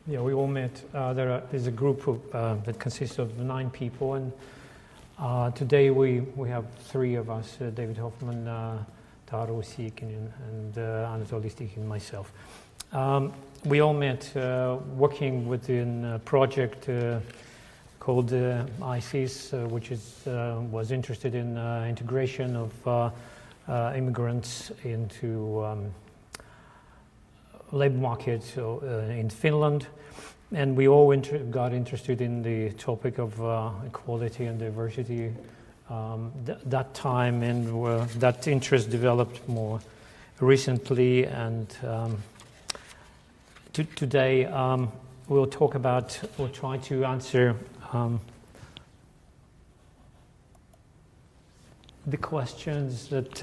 Yeah, we all met. There's a group that consists of 9 people, and today we have 3 of us: David Hoffman, Taru Sikinen, and Anatoly Stikhin, and myself. We all met working within a project called ICIS, which was interested in integration of immigrants into labor market in Finland, and we all got interested in the topic of equality and diversity that time, and that interest developed more recently. And today we'll try to answer the questions that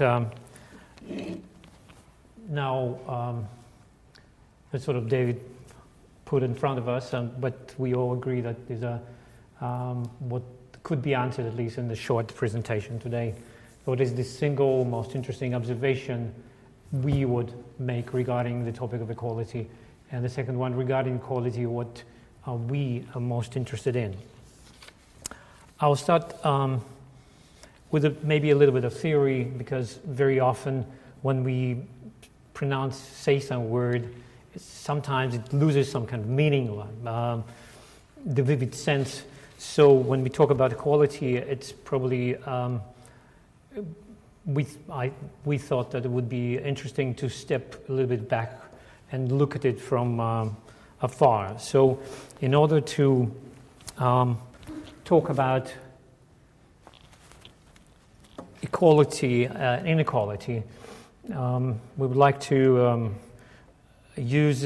that sort of David put in front of us, but we all agree that there's what could be answered at least in the short presentation today. What is the single most interesting observation we would make regarding the topic of equality? And the second one, regarding equality, what are we most interested in? I'll start with maybe a little bit of theory, because very often when we say some word, sometimes it loses some kind of meaning, the vivid sense. So when we talk about equality, it's probably we thought that it would be interesting to step a little bit back and look at it from afar. So in order to talk about equality, inequality, we would like to use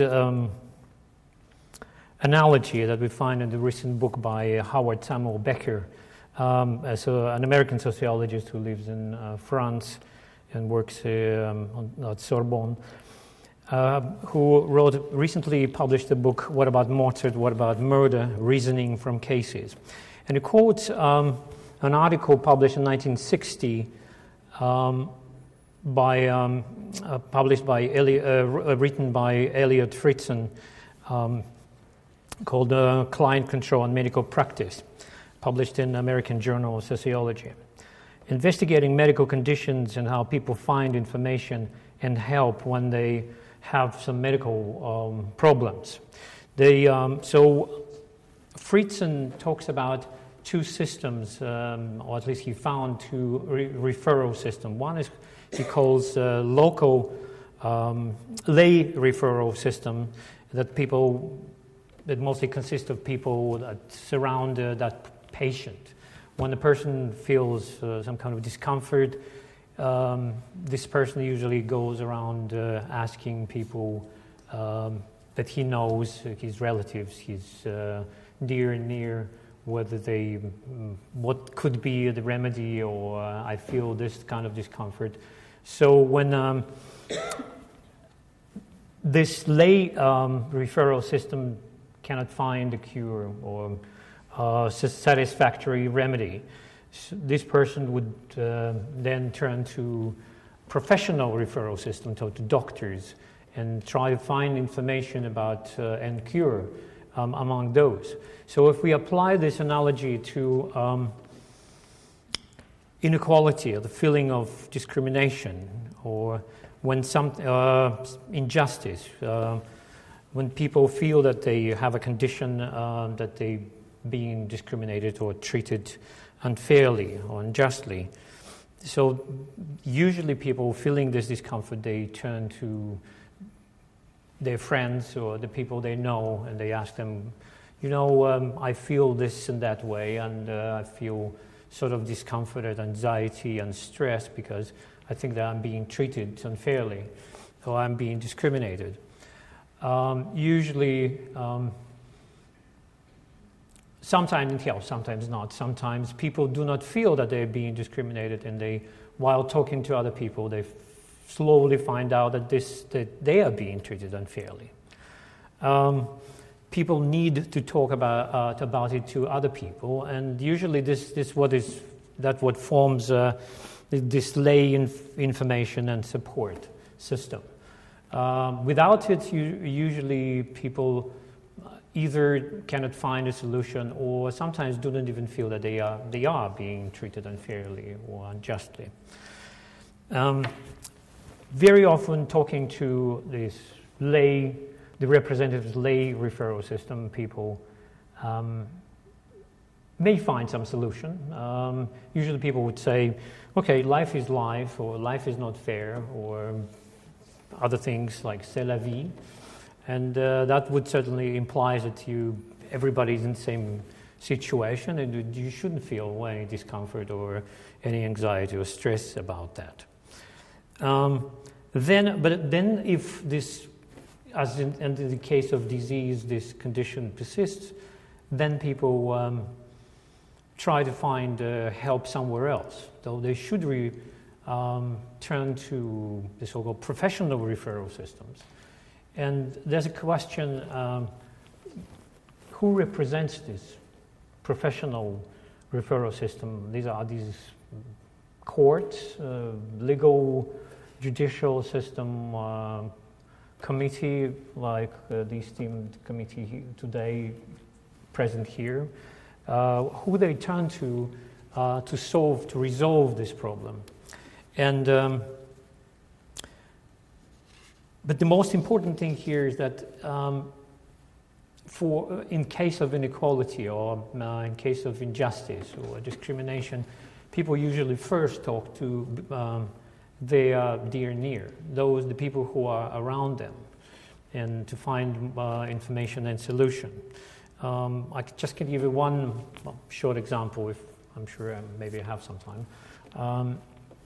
analogy that we find in the recent book by Howard Samuel Becker, an American sociologist who lives in France and works at Sorbonne, who recently published a book, What About Mozart, What About Murder? Reasoning from Cases. And he quotes an article published in 1960 written by Elliot Fritzen, called Client Control and Medical Practice, published in American Journal of Sociology, investigating medical conditions and how people find information and help when they have some medical problems. So Fritzen talks about 2 systems, or at least he found 2 referral systems. One is he calls local lay referral system that mostly consists of people that surround that patient. When the person feels some kind of discomfort, this person usually goes around asking people that he knows, his relatives, his dear and near, what could be the remedy, or I feel this kind of discomfort. So when this lay referral system cannot find a cure or satisfactory remedy, this person would then turn to professional referral system, so to doctors, and try to find information about and cure among those. So if we apply this analogy to inequality, or the feeling of discrimination, or when some injustice, when people feel that they have a condition that they being discriminated or treated unfairly or unjustly. So usually people feeling this discomfort, they turn to their friends or the people they know, and they ask them, I feel this and that way, and I feel sort of discomfort, anxiety, and stress because I think that I'm being treated unfairly or I'm being discriminated. Usually, sometimes it helps, sometimes not. Sometimes people do not feel that they're being discriminated, and while talking to other people, they slowly find out that they are being treated unfairly. People need to talk about it to other people, and usually what forms this lay information and support system. Without it, usually people either cannot find a solution or sometimes do not even feel that they are being treated unfairly or unjustly. Very often talking to the representative lay referral system people may find some solution. Usually people would say, okay, life is life, or life is not fair, or other things like c'est la vie. And that would certainly imply that everybody's in the same situation and you shouldn't feel any discomfort or any anxiety or stress about that. But then if this, as in the case of disease, this condition persists, then people try to find help somewhere else. So they should turn to the so-called professional referral systems. And there's a question, who represents this professional referral system? These are these courts, legal, judicial system, committee, like the esteemed committee today present here, who they turn to resolve this problem. And but the most important thing here is that in case of inequality or in case of injustice or discrimination, people usually first talk to their dear near, the people who are around them, and to find information and solution. I just can give you one short example, if I'm sure maybe I have some time.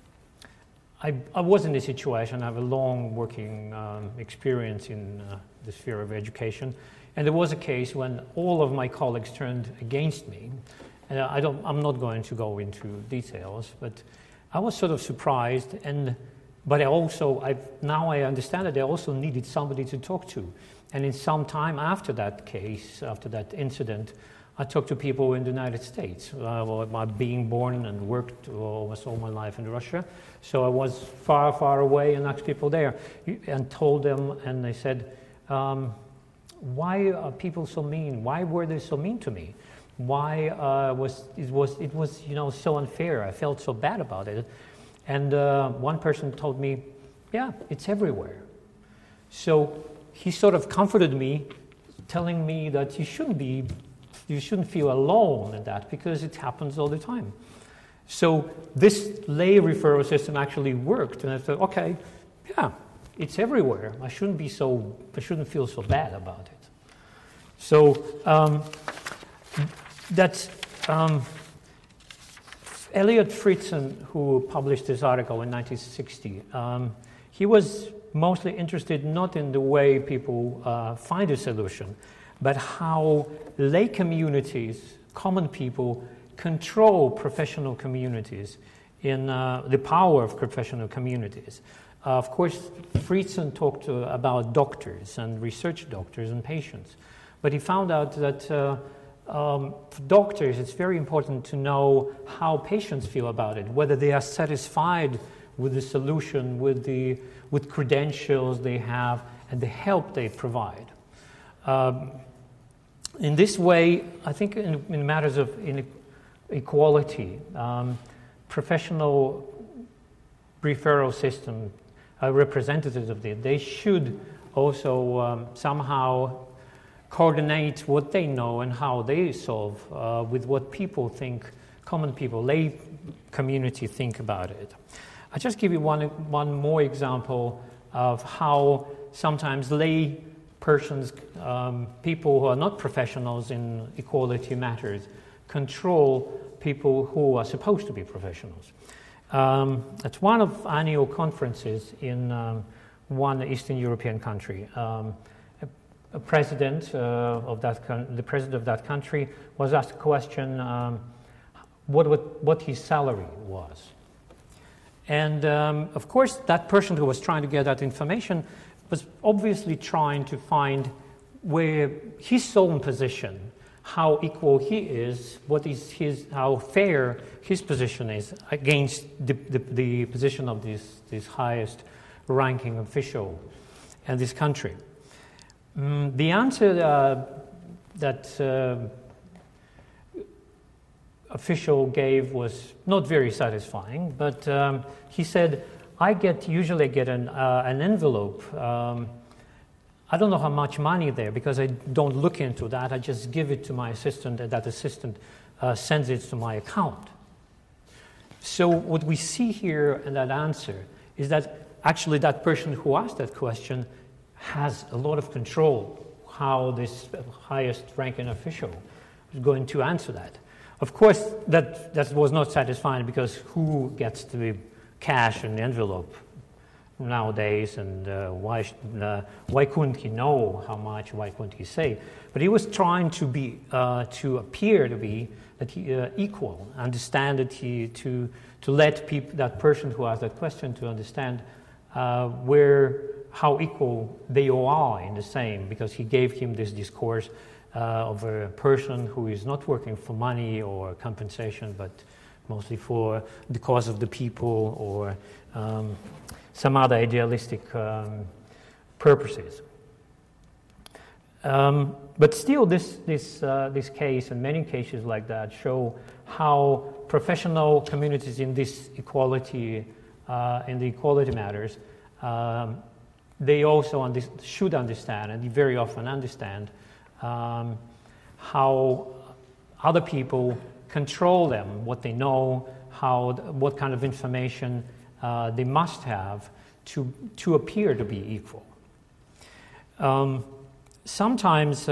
I was in this situation. I have a long working experience in the sphere of education, and there was a case when all of my colleagues turned against me. And I'm not going to go into details, but I was sort of surprised. But now I understand that I also needed somebody to talk to. And in some time after that case, after that incident, I talked to people in the United States. Being born and worked almost all my life in Russia. So I was far, far away and asked people there and told them, and they said, why are people so mean? Why were they so mean to me? Why was it so unfair? I felt so bad about it. And one person told me, yeah, it's everywhere. So he sort of comforted me, telling me that you shouldn't feel alone in that because it happens all the time. So this lay referral system actually worked, and I thought, okay, yeah, it's everywhere. I shouldn't feel so bad about it. So that's Elliot Fritzen, who published this article in 1960. He was mostly interested not in the way people find a solution, but how lay communities, common people, control professional communities in the power of professional communities. Of course, Fritzen talked about doctors and research doctors and patients, but he found out that for doctors, it's very important to know how patients feel about it, whether they are satisfied with the solution, with credentials they have, and the help they provide. In this way, I think in matters of inequality, professional referral system representatives of they should also somehow coordinate what they know and how they solve with what people think, common people, lay community think about it. I'll just give you one more example of how sometimes lay persons, people who are not professionals in equality matters, control people who are supposed to be professionals. At one of annual conferences in one Eastern European country, the president of that country was asked a question what his salary was. And of course, that person who was trying to get that information was obviously trying to find where his own position, how equal he is, how fair his position is against the position of this highest ranking official in this country. The answer official gave was not very satisfying, but he said, I usually get an envelope. I don't know how much money there because I don't look into that. I just give it to my assistant, and that assistant sends it to my account. So what we see here in that answer is that actually that person who asked that question has a lot of control how this highest ranking official is going to answer that. Of course, that was not satisfying because who gets the cash in the envelope nowadays, and why couldn't he know how much? Why couldn't he say? But he was trying to appear to be equal, understand that to let that person who asked that question to understand how equal they all are in the same, because he gave him this discourse of a person who is not working for money or compensation, but mostly for the cause of the people or some other idealistic purposes. But still, this case and many cases like that show how professional communities in this equality, in the equality matters, they also should understand, and they very often understand, how other people control them, what they know, what kind of information they must have to appear to be equal. Sometimes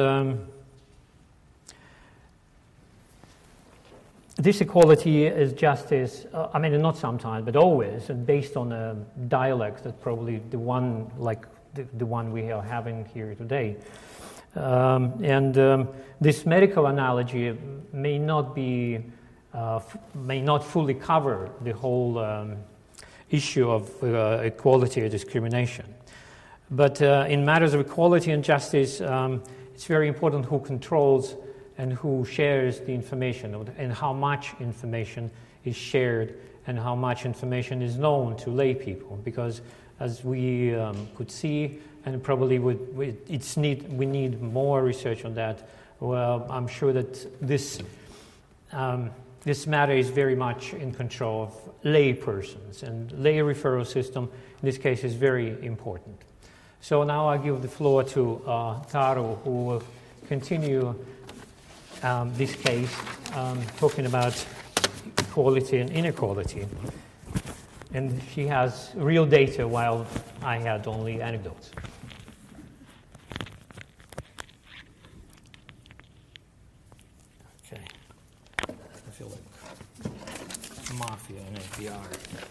this equality is justice, not sometimes, but always, and based on a dialect that's probably the one like the one we are having here today. This medical analogy may not fully cover the whole issue of equality or discrimination. But in matters of equality and justice, it's very important who controls and who shares the information, and how much information is shared and how much information is known to lay people. Because as we could see, and probably we need more research on that. Well, I'm sure that this matter is very much in control of lay persons, and lay referral system in this case is very important. So now I give the floor to Taru, who will continue this case, talking about equality and inequality. And she has real data while I had only anecdotes. Okay. I feel like mafia in NPR.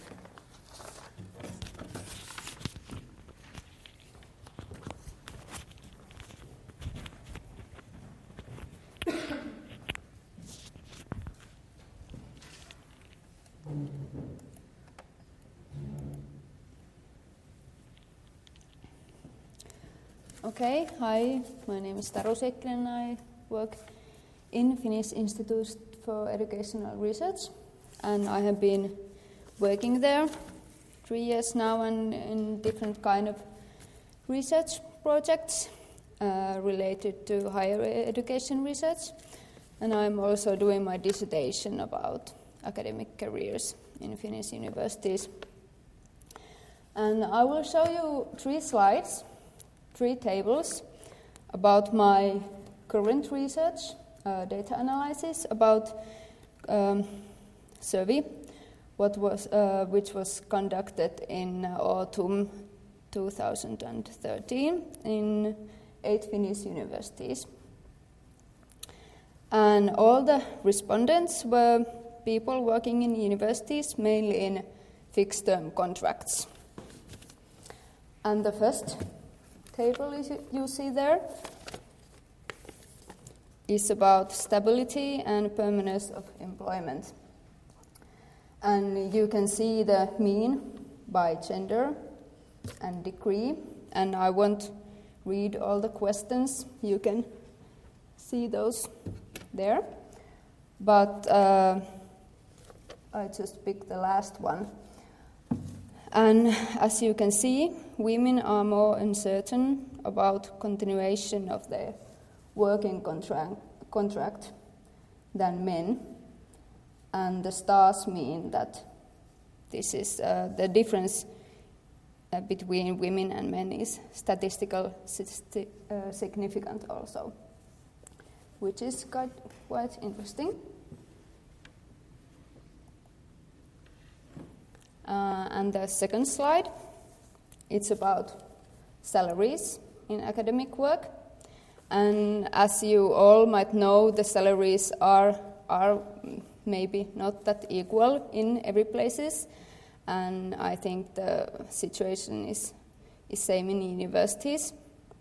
Okay, hi, my name is Taru Seikkinen. I work in Finnish Institute for Educational Research, and I have been working there 3 years now and in different kind of research projects related to higher education research. And I'm also doing my dissertation about academic careers in Finnish universities. And I will show you 3 slides, 3 tables about my current research, data analysis about survey, which was conducted in autumn 2013 in 8 Finnish universities. And all the respondents were people working in universities, mainly in fixed-term contracts. And the first table you see there is about stability and permanence of employment. And you can see the mean by gender and degree. And I won't read all the questions. You can see those there. But I just picked the last one. And as you can see, women are more uncertain about continuation of their working contract than men, and the stars mean that this is the difference between women and men is statistical significant also, which is quite interesting. And the second slide, it's about salaries in academic work. And as you all might know, the salaries are maybe not that equal in every places. And I think the situation is same in universities.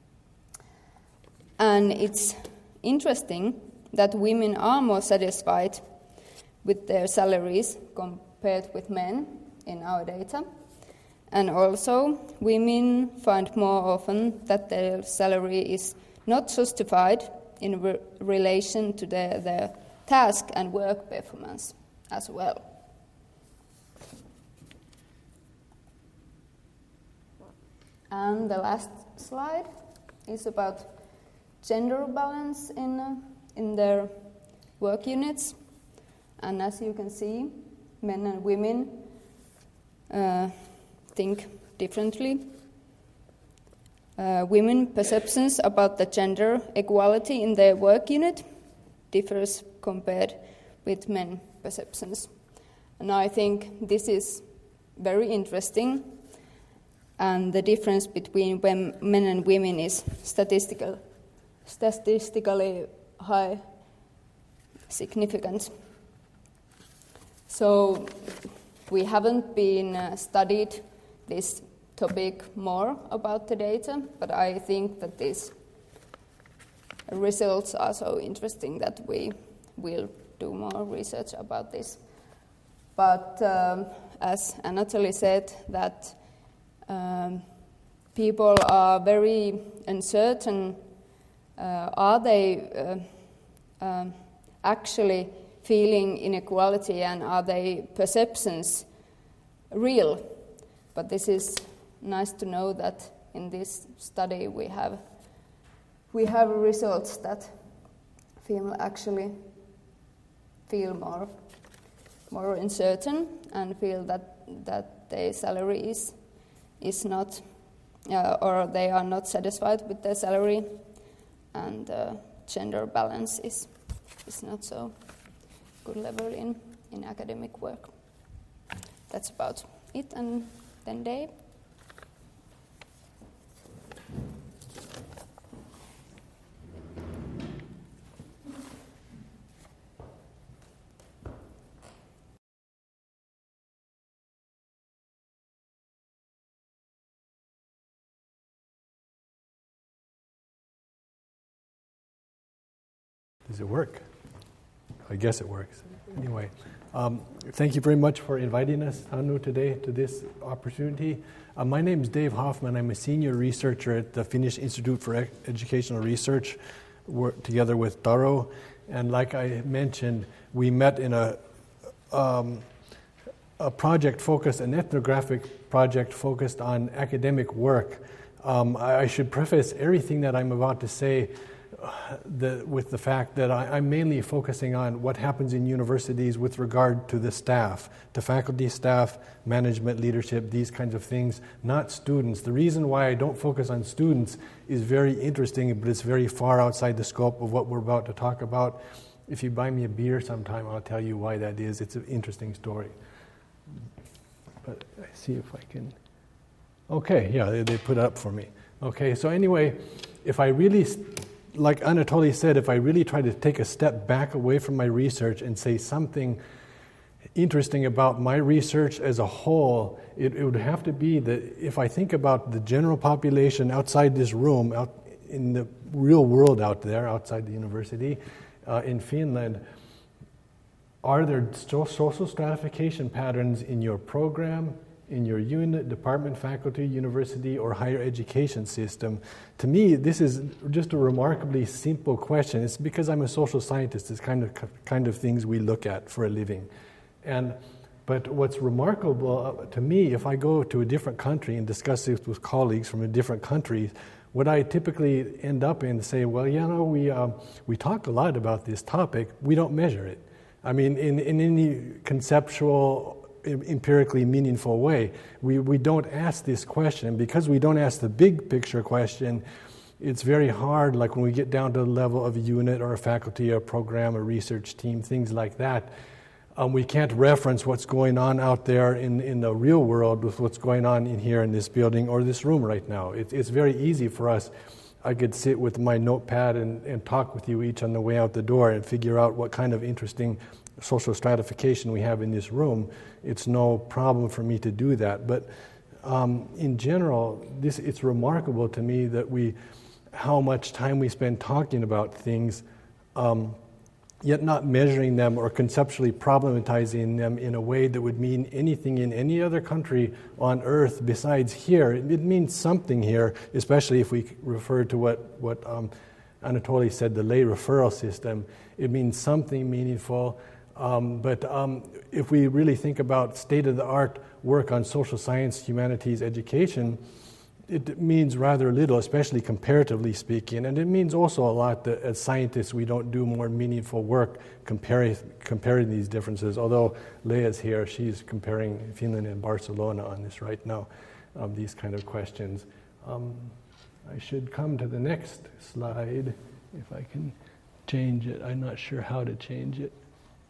And it's interesting that women are more satisfied with their salaries compared with men in our data. And also, women find more often that their salary is not justified in relation to their task and work performance as well. And the last slide is about gender balance in their work units. And as you can see, men and women think differently. Women perceptions about the gender equality in their work unit differs compared with men perceptions. And I think this is very interesting, and the difference between men and women is statistically high significant. So we haven't been studied this topic more about the data, but I think that these results are so interesting that we will do more research about this. But as Anatoly said, that people are very uncertain. Are they actually feeling inequality, and are their perceptions real? But this is nice to know that in this study we have results that female actually feel more uncertain and feel that their salary is not, or they are not satisfied with their salary, and gender balance is not so good level in academic work. That's about it, and then Dave. Does it work? I guess it works. Anyway, thank you very much for inviting us, Anu, today to this opportunity. My name is Dave Hoffman. I'm a senior researcher at the Finnish Institute for Educational Research, together with Taro. And like I mentioned, we met in a project focused, an ethnographic project focused on academic work. I should preface everything that I'm about to say with the fact that I'm mainly focusing on what happens in universities with regard to the staff, to faculty, staff, management, leadership, these kinds of things, not students. The reason why I don't focus on students is very interesting, but it's very far outside the scope of what we're about to talk about. If you buy me a beer sometime, I'll tell you why that is. It's an interesting story. But I see if I can... Okay, yeah, they put it up for me. Okay, so anyway, if I really... Like Anatoly said, if I really try to take a step back away from my research and say something interesting about my research as a whole, it would have to be that if I think about the general population outside this room, out in the real world out there, outside the university, in Finland, are there social stratification patterns in your program, in your unit, department, faculty, university, or higher education system? To me, this is just a remarkably simple question. It's because I'm a social scientist. It's kind of things we look at for a living. But what's remarkable to me, if I go to a different country and discuss this with colleagues from a different country, What I typically end up in say, well, we talk a lot about this topic, we don't measure it. I mean, in any conceptual, empirically meaningful way, we don't ask this question. Because we don't ask the big picture question, it's very hard, like when we get down to the level of a unit or a faculty or a program, a research team, things like that. We can't reference what's going on out there in the real world with what's going on in here in this building or this room right now. It's very easy for us. I could sit with my notepad and talk with you each on the way out the door and figure out what kind of interesting social stratification we have in this room. It's no problem for me to do that. But in general, it's remarkable to me that how much time we spend talking about things, yet not measuring them or conceptually problematizing them in a way that would mean anything in any other country on earth besides here. It means something here, especially if we refer to what Anatoly said, the lay referral system. It means something meaningful. But if we really think about state-of-the-art work on social science, humanities, education, it means rather little, especially comparatively speaking. And it means also a lot that as scientists we don't do more meaningful work comparing these differences. Although Lea's here, she's comparing Finland and Barcelona on this right now, these kind of questions. I should come to the next slide, if I can change it. I'm not sure how to change it.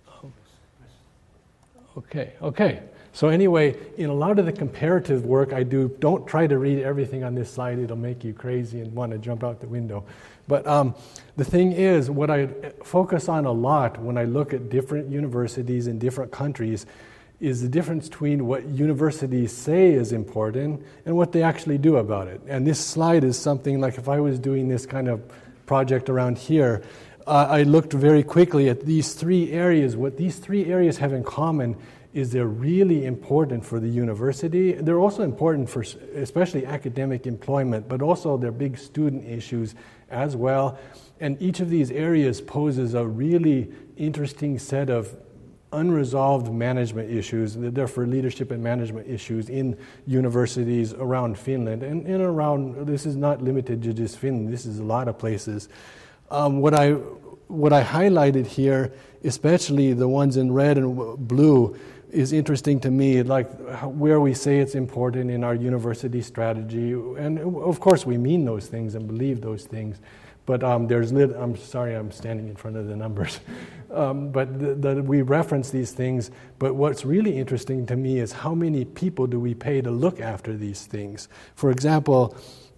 Okay. So anyway, in a lot of the comparative work I do, don't try to read everything on this slide. It'll make you crazy and want to jump out the window. But the thing is, what I focus on a lot when I look at different universities in different countries is the difference between what universities say is important and what they actually do about it. And this slide is something like if I was doing this kind of project around here, I looked very quickly at these three areas. What these three areas have in common is they're really important for the university. They're also important for especially academic employment, but also they're big student issues as well. And each of these areas poses a really interesting set of unresolved management issues, therefore leadership and management issues in universities around Finland. And around, this is not limited to just Finland, this is a lot of places. What I highlighted here, especially the ones in red and blue, is interesting to me, like where we say it's important in our university strategy. And of course we mean those things and believe those things. But I'm sorry I'm standing in front of the numbers. But we reference these things. But what's really interesting to me is how many people do we pay to look after these things. For example,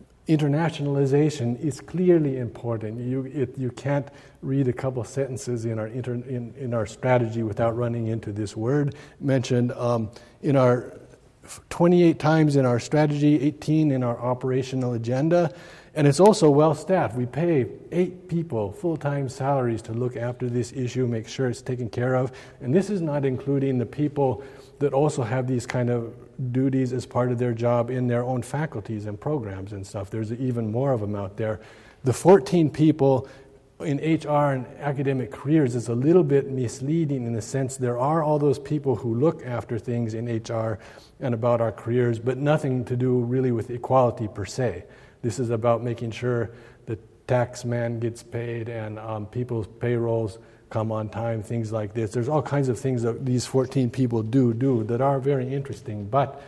internationalization is clearly important. You can't read a couple sentences in our strategy without running into this word mentioned in our 28 times in our strategy, 18 in our operational agenda, and it's also well staffed. We pay 8 people full-time salaries to look after this issue, make sure it's taken care of, and this is not including the people that also have these kind of duties as part of their job in their own faculties and programs and stuff. There's even more of them out there. The 14 people in HR and academic careers is a little bit misleading in the sense there are all those people who look after things in HR and about our careers, but nothing to do really with equality per se. This is about making sure the tax man gets paid and people's payrolls come on time, things like this. There's all kinds of things that these 14 people do that are very interesting. But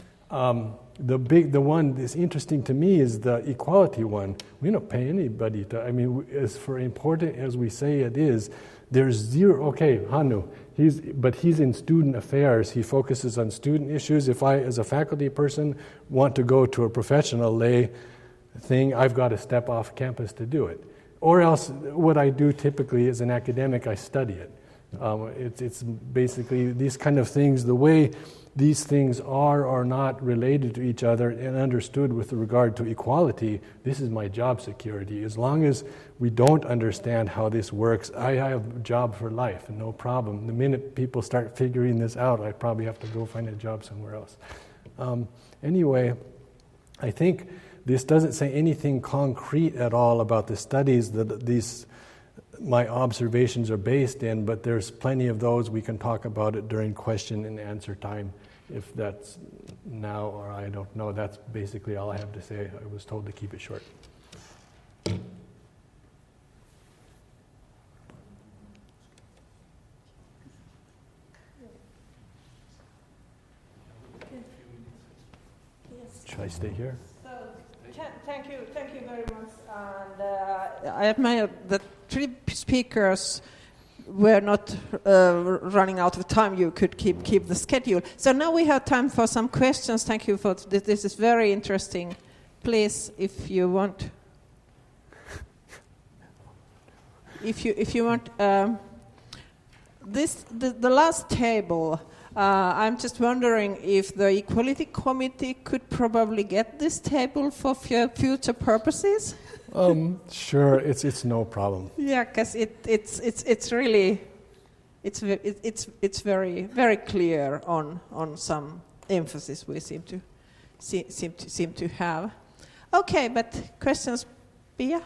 the one that's interesting to me is the equality one. We don't pay anybody to. I mean, as for important as we say it is, there's zero. Okay, Hannu, he's in student affairs. He focuses on student issues. If I, as a faculty person, want to go to a professional lay thing, I've got to step off campus to do it. Or else, what I do typically as an academic, I study it. It's basically these kind of things, the way these things are or not related to each other and understood with regard to equality, this is my job security. As long as we don't understand how this works, I have a job for life, no problem. The minute people start figuring this out, I probably have to go find a job somewhere else. Anyway, I think this doesn't say anything concrete at all about the studies that my observations are based in, but there's plenty of those. We can talk about it during question and answer time If that's now or I don't know, that's basically all I have to say. I was told to keep it short. Should I stay here? Thank you very much. And I admire that 3 speakers were not running out of time. You could keep the schedule. So now we have time for some questions. Thank you for this. This is very interesting. Please, if you want, if you want, the last table. I'm just wondering if the Equality Committee could probably get this table for future purposes. Sure, it's no problem. Yeah, because it's really it's very clear on some emphasis we seem to have. Okay, but questions, Pia?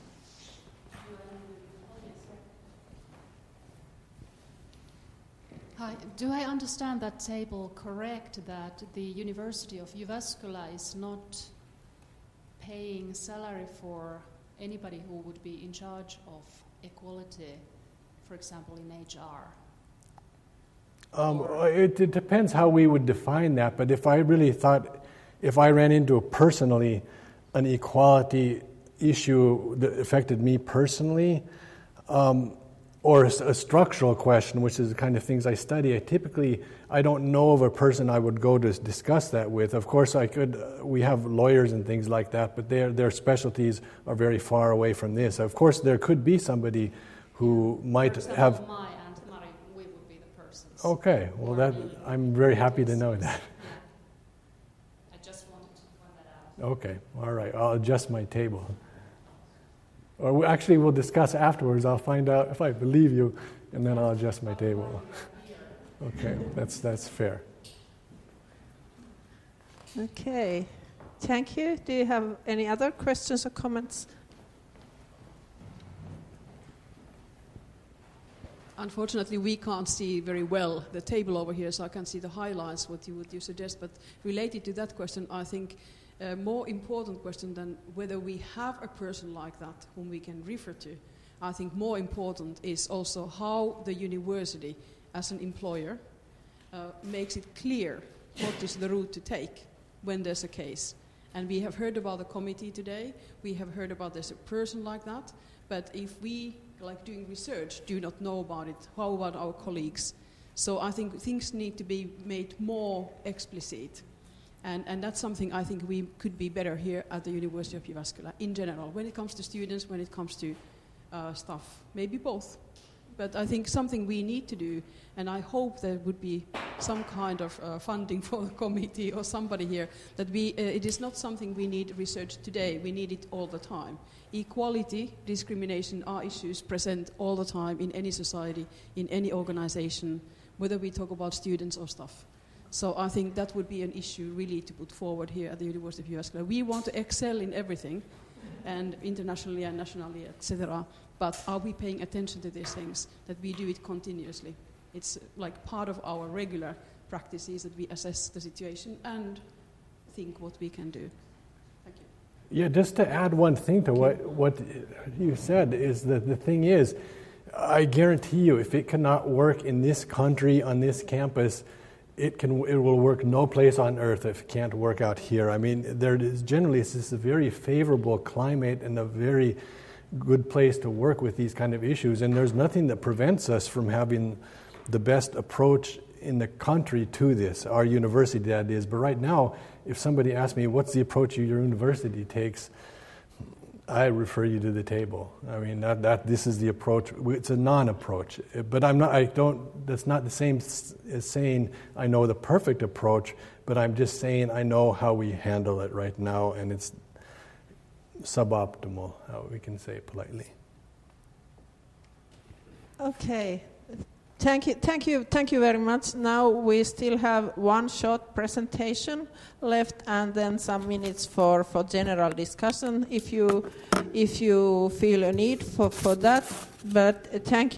Hi. Do I understand that table correct, that the University of Jyväskylä is not paying salary for anybody who would be in charge of equality, for example, in HR? It depends how we would define that, but if I ran into personally an equality issue that affected me personally, or a structural question, which is the kind of things I study, I don't know of a person I would go to discuss that with. Of course, we have lawyers and things like that, but their specialties are very far away from this. Of course, there could be somebody who might for example, have... Mai and Mari, we would be the persons. Okay, well, I'm very happy to know that. Yeah. I just wanted to point that out. Okay, all right, I'll adjust my table. Or we'll discuss afterwards. I'll find out if I believe you, and then I'll adjust my table. Okay, that's fair. Okay, thank you. Do you have any other questions or comments? Unfortunately, we can't see very well the table over here, so I can't see the highlights, what you suggest. But related to that question, I think a more important question than whether we have a person like that whom we can refer to. I think more important is also how the university, as an employer, makes it clear what is the route to take when there's a case. And we have heard about the committee today. We have heard about there's a person like that. But if we, like doing research, do not know about it, how about our colleagues? So I think things need to be made more explicit. And that's something I think we could be better here at the University of Jyväskylä in general, when it comes to students, when it comes to staff, maybe both. But I think something we need to do, and I hope there would be some kind of funding for the committee or somebody here, that it is not something we need research today, we need it all the time. Equality, discrimination are issues present all the time in any society, in any organization, whether we talk about students or staff. So I think that would be an issue really to put forward here at the University of Jyväskylä. We want to excel in everything, and internationally and nationally, etc. But are we paying attention to these things, that we do it continuously? It's like part of our regular practices that we assess the situation and think what we can do. Thank you. Yeah, just to add one thing to what you said is that the thing is, I guarantee you, if it cannot work in this country, on this campus, it will work no place on earth if it can't work out here. I mean, it's just a very favorable climate and a very good place to work with these kind of issues, and there's nothing that prevents us from having the best approach in the country to this, our university that is. But right now, if somebody asks me, what's the approach your university takes, I refer you to the table. I mean, this is the approach. It's a non-approach. But that's not the same as saying I know the perfect approach, but I'm just saying I know how we handle it right now, and it's suboptimal, how we can say it politely. Okay. Thank you very much. Now we still have one short presentation left, and then some minutes for general discussion if you feel a need for that. But thank you.